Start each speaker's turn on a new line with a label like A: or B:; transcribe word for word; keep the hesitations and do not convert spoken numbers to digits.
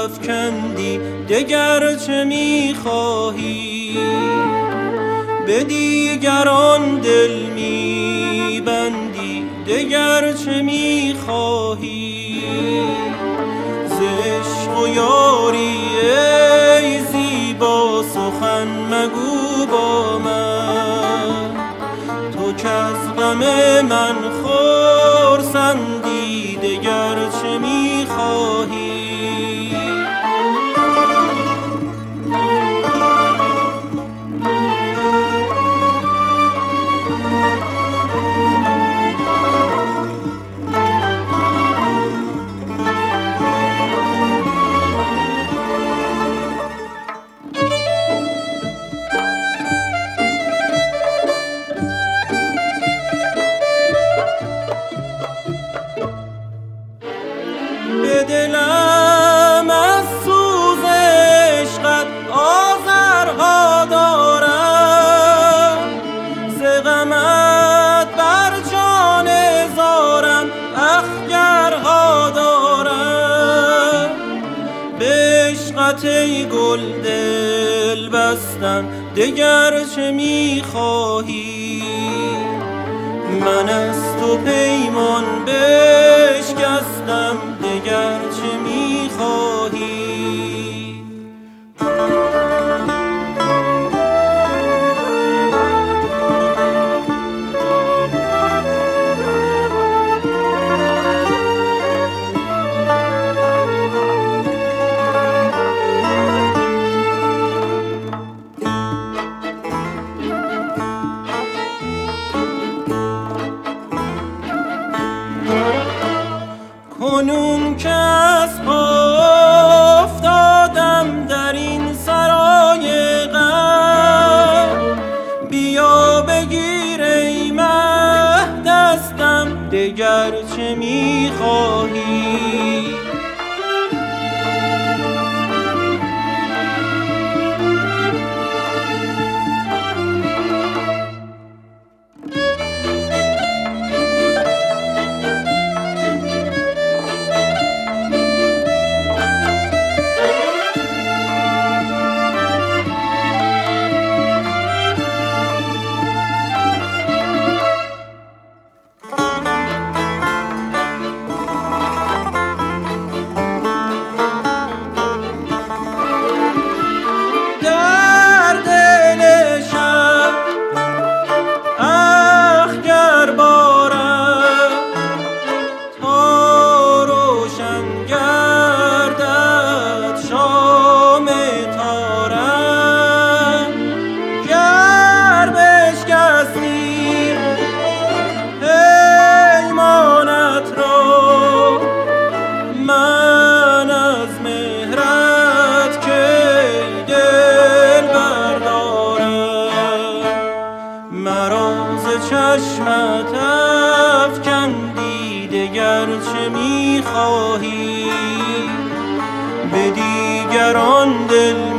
A: افکندی دگر چه میخواهی؟ به دیگران دل میبندی دگر چه میخواهی؟ ز عشق و یاری ای زیبا سخن مگو با من، تو که از غم من خرسندی دگر چه میخواهی؟ به دلم از سوز عشقت آذرها دارم، ز غمت بر جان زارم اخگرها دارم. به عشقت ای گل دل بستم دگر چه میخواهی؟ من از تو پیمان بشکستم دگر چه میخواهی؟ کنون که از پا افتادم در این سرای غم، بیا بگیر ای مه دستم دگر چه میخواهی؟ چشمت افکندی دگر چه میخواهی؟ به دیگران دل